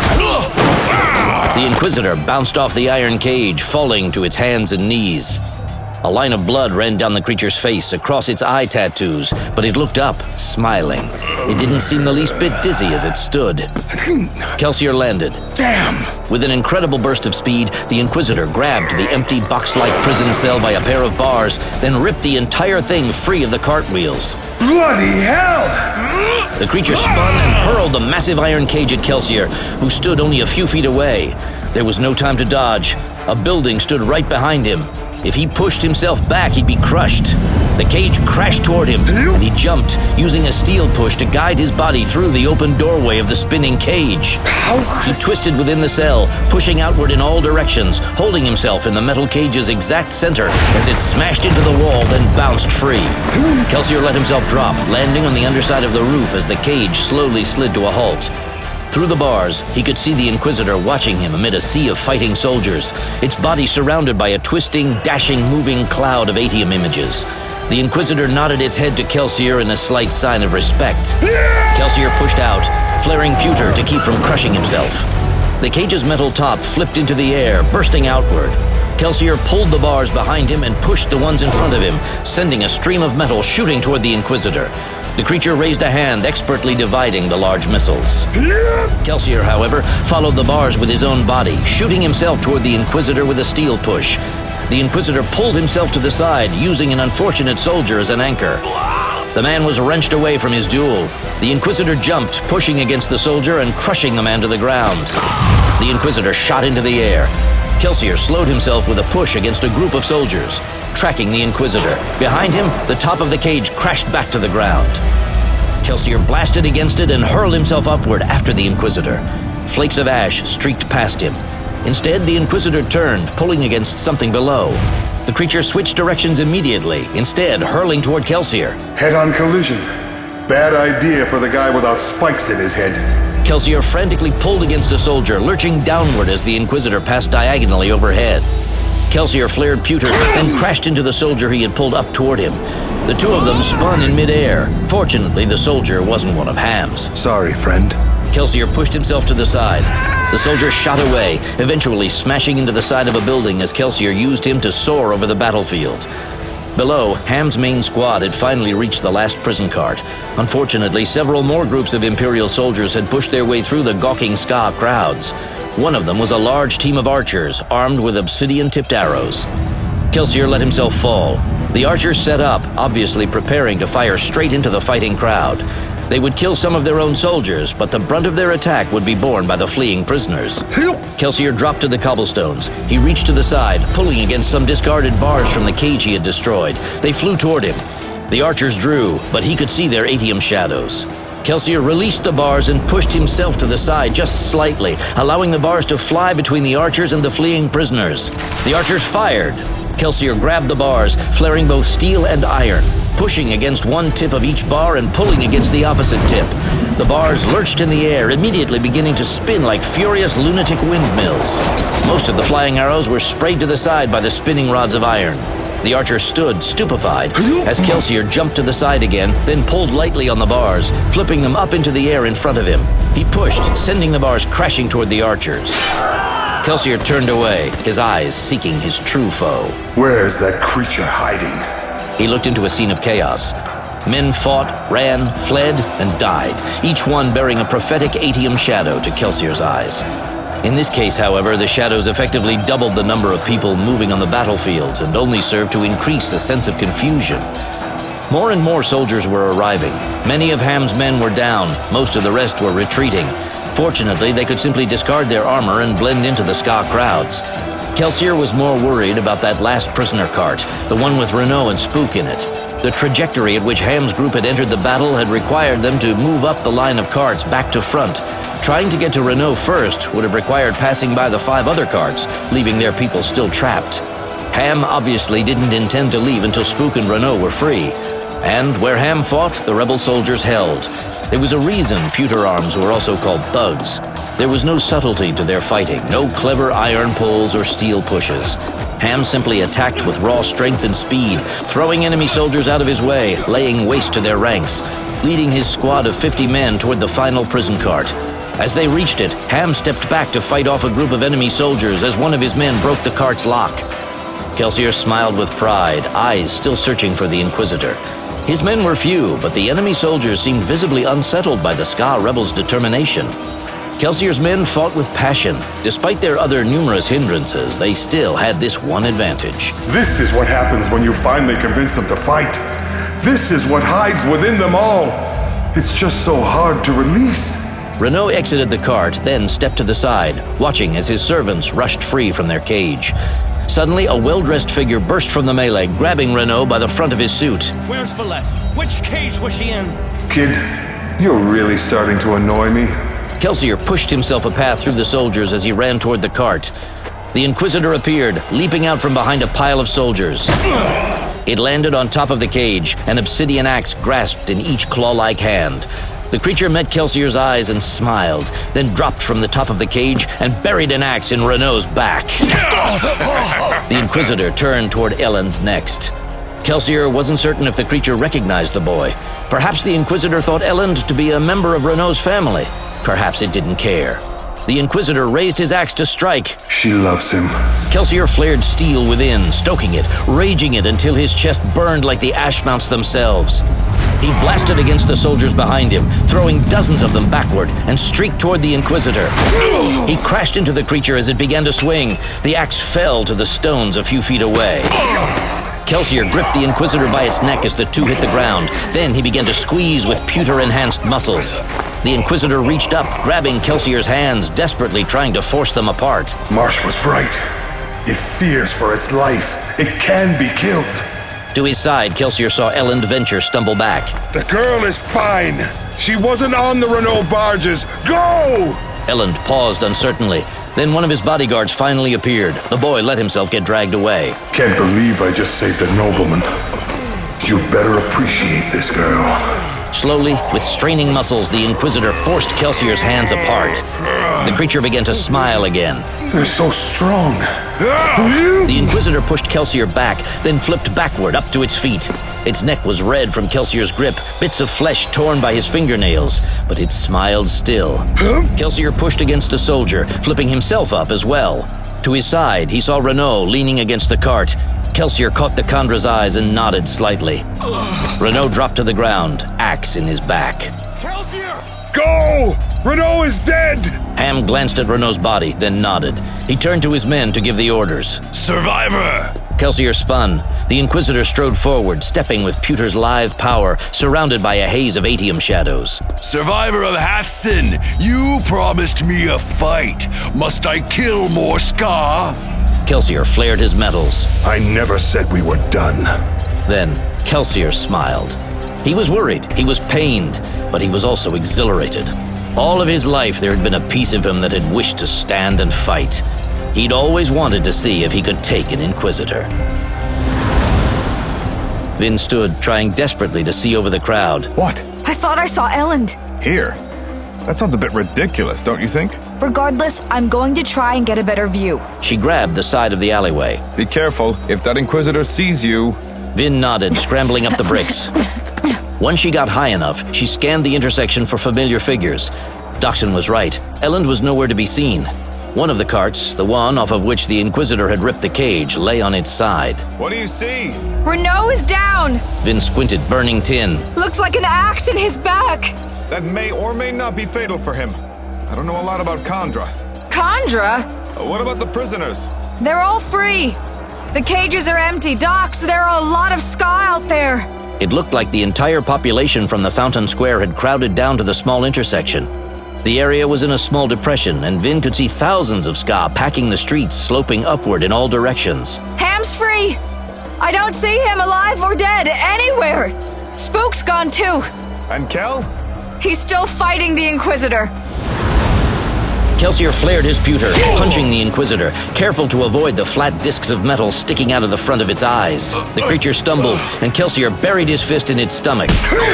The Inquisitor bounced off the iron cage, falling to its hands and knees. A line of blood ran down the creature's face, across its eye tattoos, but it looked up, smiling. It didn't seem the least bit dizzy as it stood. Kelsier landed. Damn! With an incredible burst of speed, the Inquisitor grabbed the empty box-like prison cell by a pair of bars, then ripped the entire thing free of the cartwheels. Bloody hell! The creature spun and hurled the massive iron cage at Kelsier, who stood only a few feet away. There was no time to dodge. A building stood right behind him. If he pushed himself back, he'd be crushed. The cage crashed toward him, and he jumped, using a steel push to guide his body through the open doorway of the spinning cage. He twisted within the cell, pushing outward in all directions, holding himself in the metal cage's exact center as it smashed into the wall, then bounced free. Kelsier let himself drop, landing on the underside of the roof as the cage slowly slid to a halt. Through the bars, he could see the Inquisitor watching him amid a sea of fighting soldiers, its body surrounded by a twisting, dashing, moving cloud of Atium images. The Inquisitor nodded its head to Kelsier in a slight sign of respect. Kelsier pushed out, flaring pewter to keep from crushing himself. The cage's metal top flipped into the air, bursting outward. Kelsier pulled the bars behind him and pushed the ones in front of him, sending a stream of metal shooting toward the Inquisitor. The creature raised a hand, expertly dividing the large missiles. Kelsier, however, followed the bars with his own body, shooting himself toward the Inquisitor with a steel push. The Inquisitor pulled himself to the side, using an unfortunate soldier as an anchor. The man was wrenched away from his duel. The Inquisitor jumped, pushing against the soldier and crushing the man to the ground. The Inquisitor shot into the air. Kelsier slowed himself with a push against a group of soldiers, tracking the Inquisitor. Behind him, the top of the cage crashed back to the ground. Kelsier blasted against it and hurled himself upward after the Inquisitor. Flakes of ash streaked past him. Instead, the Inquisitor turned, pulling against something below. The creature switched directions immediately, instead hurling toward Kelsier. Head-on collision. Bad idea for the guy without spikes in his head. Kelsier frantically pulled against a soldier, lurching downward as the Inquisitor passed diagonally overhead. Kelsier flared pewter, then crashed into the soldier he had pulled up toward him. The two of them spun in midair. Fortunately, the soldier wasn't one of Ham's. Sorry, friend. Kelsier pushed himself to the side. The soldier shot away, eventually smashing into the side of a building as Kelsier used him to soar over the battlefield. Below, Ham's main squad had finally reached the last prison cart. Unfortunately, several more groups of Imperial soldiers had pushed their way through the gawking Ska crowds. One of them was a large team of archers, armed with obsidian-tipped arrows. Kelsier let himself fall. The archers set up, obviously preparing to fire straight into the fighting crowd. They would kill some of their own soldiers, but the brunt of their attack would be borne by the fleeing prisoners. Kelsier dropped to the cobblestones. He reached to the side, pulling against some discarded bars from the cage he had destroyed. They flew toward him. The archers drew, but he could see their atium shadows. Kelsier released the bars and pushed himself to the side just slightly, allowing the bars to fly between the archers and the fleeing prisoners. The archers fired. Kelsier grabbed the bars, flaring both steel and iron, pushing against one tip of each bar and pulling against the opposite tip. The bars lurched in the air, immediately beginning to spin like furious lunatic windmills. Most of the flying arrows were sprayed to the side by the spinning rods of iron. The archer stood, stupefied, as Kelsier jumped to the side again, then pulled lightly on the bars, flipping them up into the air in front of him. He pushed, sending the bars crashing toward the archers. Kelsier turned away, his eyes seeking his true foe. Where's that creature hiding? He looked into a scene of chaos. Men fought, ran, fled, and died, each one bearing a prophetic atium shadow to Kelsier's eyes. In this case, however, the shadows effectively doubled the number of people moving on the battlefield and only served to increase a sense of confusion. More and more soldiers were arriving. Many of Ham's men were down, most of the rest were retreating. Fortunately, they could simply discard their armor and blend into the Ska crowds. Kelsier was more worried about that last prisoner cart, the one with Renault and Spook in it. The trajectory at which Ham's group had entered the battle had required them to move up the line of carts back to front. Trying to get to Renault first would have required passing by the five other carts, leaving their people still trapped. Ham obviously didn't intend to leave until Spook and Renault were free. And where Ham fought, the rebel soldiers held. There was a reason pewter arms were also called thugs. There was no subtlety to their fighting, no clever iron pulls or steel pushes. Ham simply attacked with raw strength and speed, throwing enemy soldiers out of his way, laying waste to their ranks, leading his squad of fifty men toward the final prison cart. As they reached it, Ham stepped back to fight off a group of enemy soldiers as one of his men broke the cart's lock. Kelsier smiled with pride, eyes still searching for the Inquisitor. His men were few, but the enemy soldiers seemed visibly unsettled by the Ska rebels' determination. Kelsier's men fought with passion. Despite their other numerous hindrances, they still had this one advantage. This is what happens when you finally convince them to fight. This is what hides within them all. It's just so hard to release. Renault exited the cart, then stepped to the side, watching as his servants rushed free from their cage. Suddenly, a well-dressed figure burst from the melee, grabbing Renault by the front of his suit. Where's Valette? Which cage was she in? Kid, you're really starting to annoy me. Kelsier pushed himself a path through the soldiers as he ran toward the cart. The Inquisitor appeared, leaping out from behind a pile of soldiers. It landed on top of the cage, an obsidian axe grasped in each claw-like hand. The creature met Kelsier's eyes and smiled, then dropped from the top of the cage and buried an axe in Renault's back. The Inquisitor turned toward Elend next. Kelsier wasn't certain if the creature recognized the boy. Perhaps the Inquisitor thought Elend to be a member of Renault's family. Perhaps it didn't care. The Inquisitor raised his axe to strike. She loves him. Kelsier flared steel within, stoking it, raging it until his chest burned like the ash mounts themselves. He blasted against the soldiers behind him, throwing dozens of them backward, and streaked toward the Inquisitor. He crashed into the creature as it began to swing. The axe fell to the stones a few feet away. Kelsier gripped the Inquisitor by its neck as the two hit the ground. Then he began to squeeze with pewter-enhanced muscles. The Inquisitor reached up, grabbing Kelsier's hands, desperately trying to force them apart. Marsh was right. It fears for its life. It can be killed. To his side, Kelsier saw Elend Venture stumble back. The girl is fine. She wasn't on the Renault barges. Go! Elend paused uncertainly. Then one of his bodyguards finally appeared. The boy let himself get dragged away. Can't believe I just saved a nobleman. You'd better appreciate this girl. Slowly, with straining muscles, the Inquisitor forced Kelsier's hands apart. The creature began to smile again. They're so strong. The Inquisitor pushed Kelsier back, then flipped backward up to its feet. Its neck was red from Kelsier's grip, bits of flesh torn by his fingernails, but it smiled still. Kelsier pushed against a soldier, flipping himself up as well. To his side, he saw Renault leaning against the cart. Kelsier caught the Chandra's eyes and nodded slightly. Renault dropped to the ground, axe in his back. Kelsier! Go! Renault is dead! Ham glanced at Renault's body, then nodded. He turned to his men to give the orders. Survivor! Kelsier spun. The Inquisitor strode forward, stepping with pewter's lithe power, surrounded by a haze of atium shadows. Survivor of Hathsin, you promised me a fight. Must I kill more Scar? Kelsier flared his metals. I never said we were done. Then Kelsier smiled. He was worried, he was pained, but he was also exhilarated. All of his life there had been a piece of him that had wished to stand and fight. He'd always wanted to see if he could take an Inquisitor. Vin stood, trying desperately to see over the crowd. What? I thought I saw Elend. Here? That sounds a bit ridiculous, don't you think? Regardless, I'm going to try and get a better view. She grabbed the side of the alleyway. Be careful. If that Inquisitor sees you... Vin nodded, scrambling up the bricks. Once she got high enough, she scanned the intersection for familiar figures. Dockson was right. Elend was nowhere to be seen. One of the carts, the one off of which the Inquisitor had ripped the cage, lay on its side. What do you see? Renault is down! Vin squinted, burning tin. Looks like an axe in his back! That may or may not be fatal for him. I don't know a lot about Chandra. Chandra? Uh, what about the prisoners? They're all free. The cages are empty. Docks, there are a lot of Ska out there. It looked like the entire population from the Fountain Square had crowded down to the small intersection. The area was in a small depression, and Vin could see thousands of Ska packing the streets, sloping upward in all directions. Ham's free! I don't see him alive or dead anywhere! Spook's gone too. And Kel? He's still fighting the Inquisitor. Kelsier flared his pewter, punching the Inquisitor, careful to avoid the flat discs of metal sticking out of the front of its eyes. The creature stumbled, and Kelsier buried his fist in its stomach.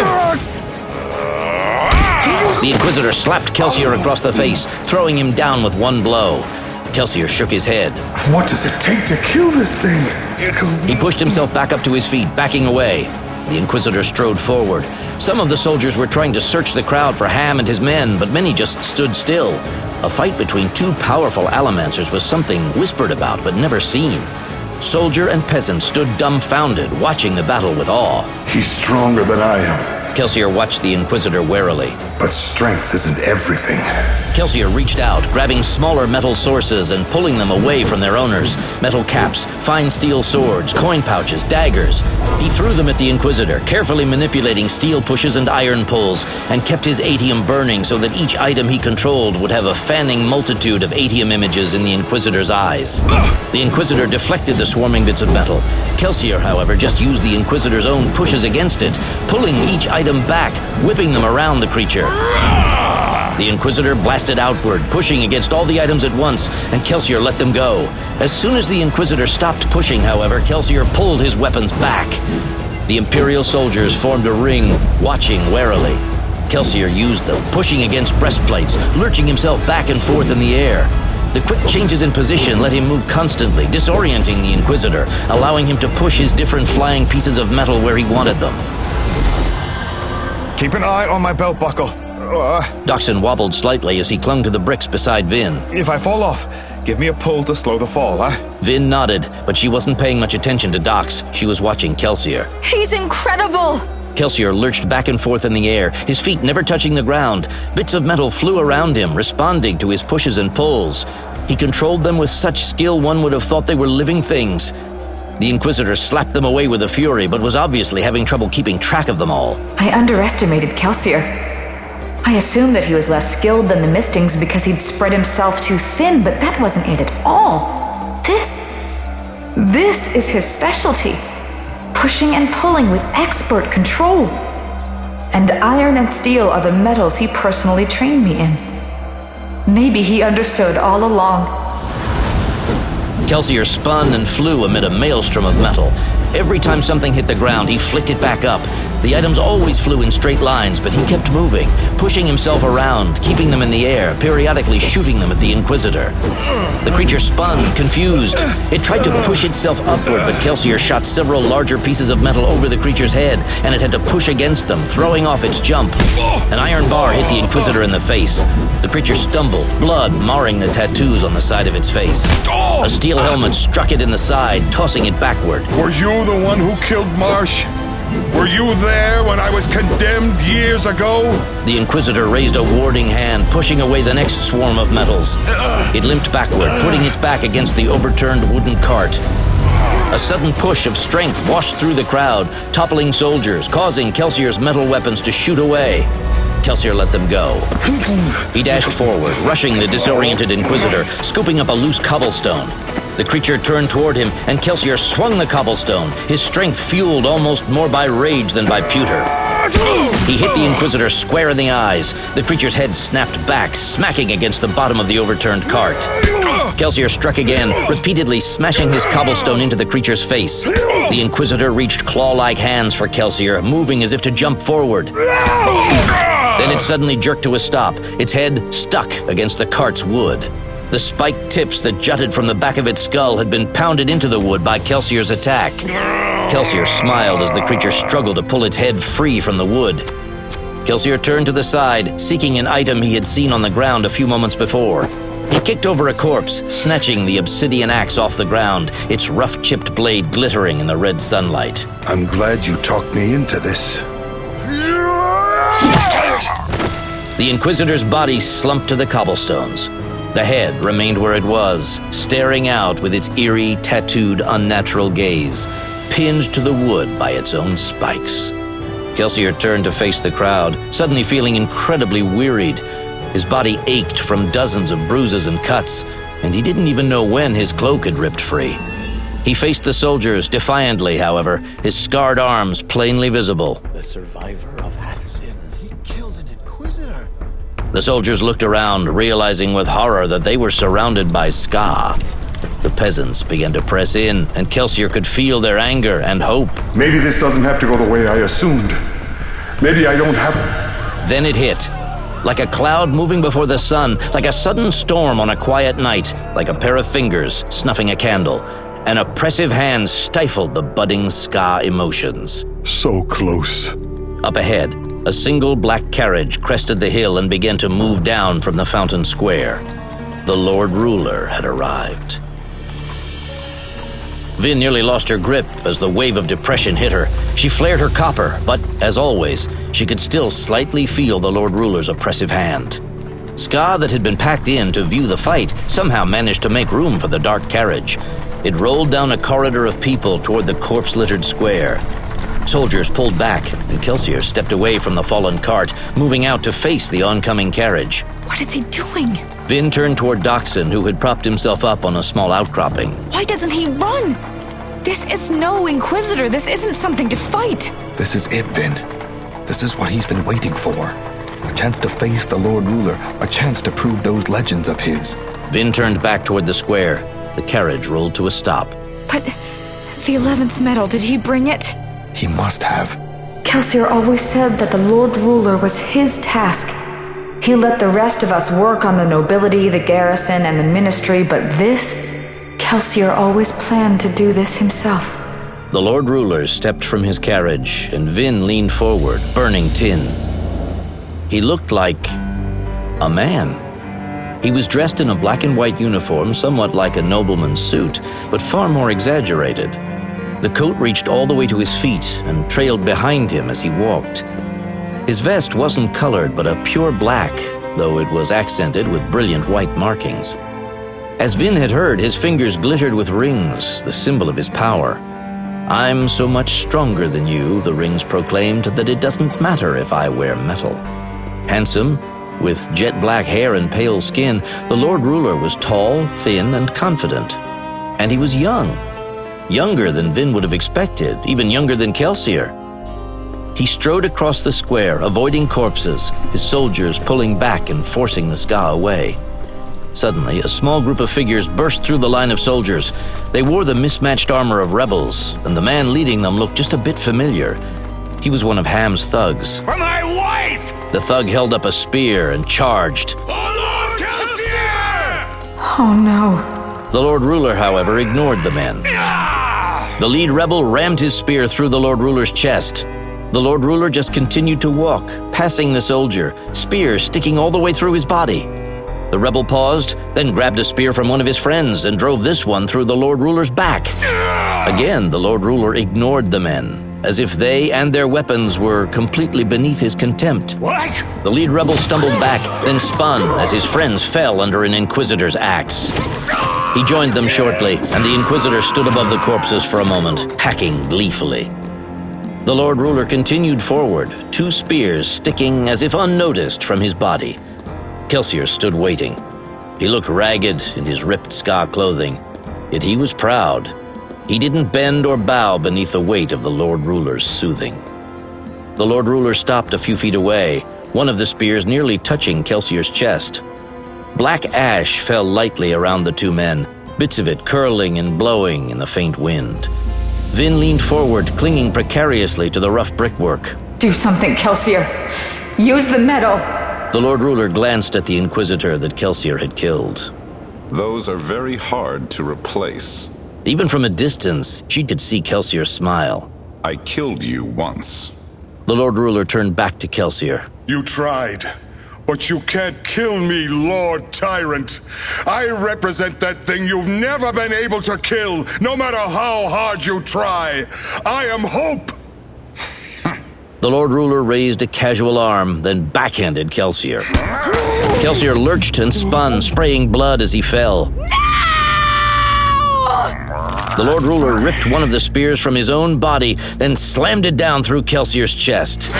The Inquisitor slapped Kelsier across the face, throwing him down with one blow. Kelsier shook his head. What does it take to kill this thing? He pushed himself back up to his feet, backing away. The Inquisitor strode forward. Some of the soldiers were trying to search the crowd for Ham and his men, but many just stood still. A fight between two powerful Allomancers was something whispered about but never seen. Soldier and peasant stood dumbfounded, watching the battle with awe. He's stronger than I am. Kelsier watched the Inquisitor warily. But strength isn't everything. Kelsier reached out, grabbing smaller metal sources and pulling them away from their owners. Metal caps, fine steel swords, coin pouches, daggers. He threw them at the Inquisitor, carefully manipulating steel pushes and iron pulls, and kept his atium burning so that each item he controlled would have a fanning multitude of atium images in the Inquisitor's eyes. The Inquisitor deflected the swarming bits of metal. Kelsier, however, just used the Inquisitor's own pushes against it, pulling each item back, whipping them around the creature. The Inquisitor blasted outward, pushing against all the items at once, and Kelsier let them go. As soon as the Inquisitor stopped pushing, however, Kelsier pulled his weapons back. The Imperial soldiers formed a ring, watching warily. Kelsier used them, pushing against breastplates, lurching himself back and forth in the air. The quick changes in position let him move constantly, disorienting the Inquisitor, allowing him to push his different flying pieces of metal where he wanted them. Keep an eye on my belt buckle. Uh, Dockson wobbled slightly as he clung to the bricks beside Vin. If I fall off, give me a pull to slow the fall, huh? Vin nodded, but she wasn't paying much attention to Dox. She was watching Kelsier. He's incredible! Kelsier lurched back and forth in the air, his feet never touching the ground. Bits of metal flew around him, responding to his pushes and pulls. He controlled them with such skill one would have thought they were living things. The Inquisitor slapped them away with a fury, but was obviously having trouble keeping track of them all. I underestimated Kelsier. I assumed that he was less skilled than the Mistings because he'd spread himself too thin, but that wasn't it at all. This... this is his specialty. Pushing and pulling with expert control. And iron and steel are the metals he personally trained me in. Maybe he understood all along. Kelsier spun and flew amid a maelstrom of metal. Every time something hit the ground, he flicked it back up. The items always flew in straight lines, but he kept moving, pushing himself around, keeping them in the air, periodically shooting them at the Inquisitor. The creature spun, confused. It tried to push itself upward, but Kelsier shot several larger pieces of metal over the creature's head, and it had to push against them, throwing off its jump. An iron bar hit the Inquisitor in the face. The creature stumbled, blood marring the tattoos on the side of its face. A steel helmet struck it in the side, tossing it backward. Were you the one who killed Marsh? Were you there when I was condemned years ago? The Inquisitor raised a warding hand, pushing away the next swarm of metals. It limped backward, putting its back against the overturned wooden cart. A sudden push of strength washed through the crowd, toppling soldiers, causing Kelsier's metal weapons to shoot away. Kelsier let them go. He dashed forward, rushing the disoriented Inquisitor, scooping up a loose cobblestone. The creature turned toward him, and Kelsier swung the cobblestone, his strength fueled almost more by rage than by pewter. He hit the Inquisitor square in the eyes. The creature's head snapped back, smacking against the bottom of the overturned cart. Kelsier struck again, repeatedly smashing his cobblestone into the creature's face. The Inquisitor reached claw-like hands for Kelsier, moving as if to jump forward. Then it suddenly jerked to a stop, its head stuck against the cart's wood. The spiked tips that jutted from the back of its skull had been pounded into the wood by Kelsier's attack. Kelsier smiled as the creature struggled to pull its head free from the wood. Kelsier turned to the side, seeking an item he had seen on the ground a few moments before. He kicked over a corpse, snatching the obsidian axe off the ground, its rough-chipped blade glittering in the red sunlight. I'm glad you talked me into this. The Inquisitor's body slumped to the cobblestones. The head remained where it was, staring out with its eerie, tattooed, unnatural gaze, pinned to the wood by its own spikes. Kelsier turned to face the crowd, suddenly feeling incredibly wearied. His body ached from dozens of bruises and cuts, and he didn't even know when his cloak had ripped free. He faced the soldiers defiantly, however, his scarred arms plainly visible. The survivor of Hathsin. He killed an Inquisitor. The soldiers looked around, realizing with horror that they were surrounded by Ska. The peasants began to press in, and Kelsier could feel their anger and hope. Maybe this doesn't have to go the way I assumed. Maybe I don't have... Then it hit. Like a cloud moving before the sun, like a sudden storm on a quiet night, like a pair of fingers snuffing a candle. An oppressive hand stifled the budding Ska emotions. So close. Up ahead, a single black carriage crested the hill and began to move down from the fountain square. The Lord Ruler had arrived. Vin nearly lost her grip as the wave of depression hit her. She flared her copper, but, as always, she could still slightly feel the Lord Ruler's oppressive hand. Ska, that had been packed in to view the fight, somehow managed to make room for the dark carriage. It rolled down a corridor of people toward the corpse-littered square. Soldiers pulled back, and Kelsier stepped away from the fallen cart, moving out to face the oncoming carriage. What is he doing? Vin turned toward Dockson, who had propped himself up on a small outcropping. Why doesn't he run? This is no Inquisitor. This isn't something to fight. This is it, Vin. This is what he's been waiting for. A chance to face the Lord Ruler, a chance to prove those legends of his. Vin turned back toward the square. The carriage rolled to a stop. But the eleventh medal, did he bring it? He must have. Kelsier always said that the Lord Ruler was his task. He let the rest of us work on the nobility, the garrison, and the ministry, but this, Kelsier always planned to do this himself. The Lord Ruler stepped from his carriage, and Vin leaned forward, burning tin. He looked like a man. He was dressed in a black and white uniform, somewhat like a nobleman's suit, but far more exaggerated. The coat reached all the way to his feet and trailed behind him as he walked. His vest wasn't colored, but a pure black, though it was accented with brilliant white markings. As Vin had heard, his fingers glittered with rings, the symbol of his power. "I'm so much stronger than you," the rings proclaimed, "that it doesn't matter if I wear metal." Handsome, with jet black hair and pale skin, the Lord Ruler was tall, thin, and confident. And he was young. Younger than Vin would have expected, even younger than Kelsier. He strode across the square, avoiding corpses, his soldiers pulling back and forcing the ska away. Suddenly, a small group of figures burst through the line of soldiers. They wore the mismatched armor of rebels, and the man leading them looked just a bit familiar. He was one of Ham's thugs. For my wife! The thug held up a spear and charged. Oh no. The Lord Ruler, however, ignored the men. The lead rebel rammed his spear through the Lord Ruler's chest. The Lord Ruler just continued to walk, passing the soldier, spear sticking all the way through his body. The rebel paused, then grabbed a spear from one of his friends and drove this one through the Lord Ruler's back. Again, the Lord Ruler ignored the men, as if they and their weapons were completely beneath his contempt. What? The lead rebel stumbled back, then spun as his friends fell under an Inquisitor's axe. He joined them shortly, and the Inquisitor stood above the corpses for a moment, hacking gleefully. The Lord Ruler continued forward, two spears sticking as if unnoticed from his body. Kelsier stood waiting. He looked ragged in his ripped ska clothing, yet he was proud. He didn't bend or bow beneath the weight of the Lord Ruler's soothing. The Lord Ruler stopped a few feet away, one of the spears nearly touching Kelsier's chest. Black ash fell lightly around the two men, bits of it curling and blowing in the faint wind. Vin leaned forward, clinging precariously to the rough brickwork. Do something, Kelsier. Use the metal. The Lord Ruler glanced at the Inquisitor that Kelsier had killed. Those are very hard to replace. Even from a distance, she could see Kelsier smile. I killed you once. The Lord Ruler turned back to Kelsier. You tried, but you can't kill me, Lord Tyrant. I represent that thing you've never been able to kill, no matter how hard you try. I am hope. The Lord Ruler raised a casual arm, then backhanded Kelsier. Kelsier lurched and spun, spraying blood as he fell. No! The Lord Ruler ripped one of the spears from his own body, then slammed it down through Kelsier's chest.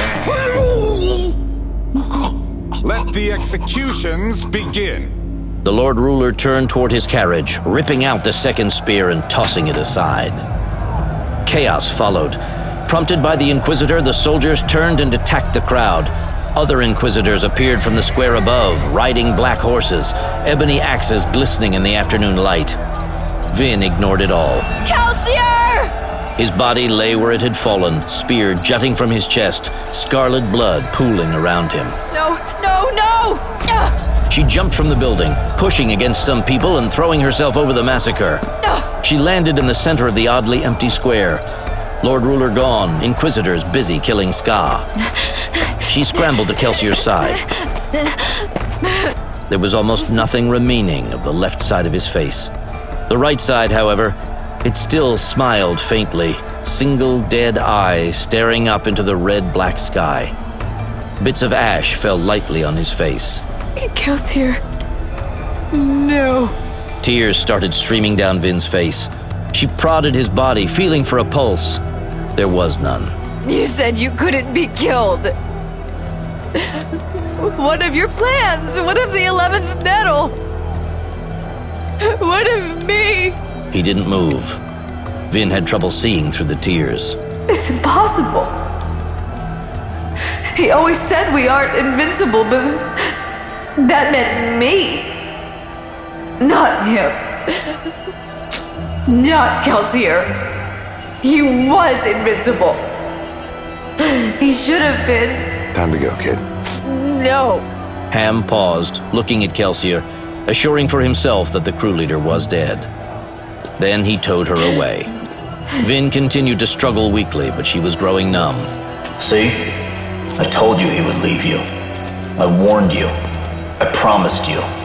Let the executions begin. The Lord Ruler turned toward his carriage, ripping out the second spear and tossing it aside. Chaos followed. Prompted by the Inquisitor, the soldiers turned and attacked the crowd. Other Inquisitors appeared from the square above, riding black horses, ebony axes glistening in the afternoon light. Vin ignored it all. Kelsier! His body lay where it had fallen, spear jutting from his chest, scarlet blood pooling around him. No, no, no! Uh. She jumped from the building, pushing against some people and throwing herself over the massacre. Uh. She landed in the center of the oddly empty square. Lord Ruler gone, Inquisitors busy killing ska. She scrambled to Kelsier's side. There was almost nothing remaining of the left side of his face. The right side, however, it still smiled faintly, single dead eye staring up into the red-black sky. Bits of ash fell lightly on his face. Kelsier. No. Tears started streaming down Vin's face. She prodded his body, feeling for a pulse. There was none. You said you couldn't be killed. What of your plans? What of the eleventh medal? What of me? He didn't move. Vin had trouble seeing through the tears. It's impossible. He always said we aren't invincible, but that meant me. Not him. Not Kelsier. He was invincible. He should have been. Time to go, kid. No. Ham paused, looking at Kelsier, assuring for himself that the crew leader was dead. Then he towed her away. Vin continued to struggle weakly, but she was growing numb. See? I told you he would leave you. I warned you. I promised you.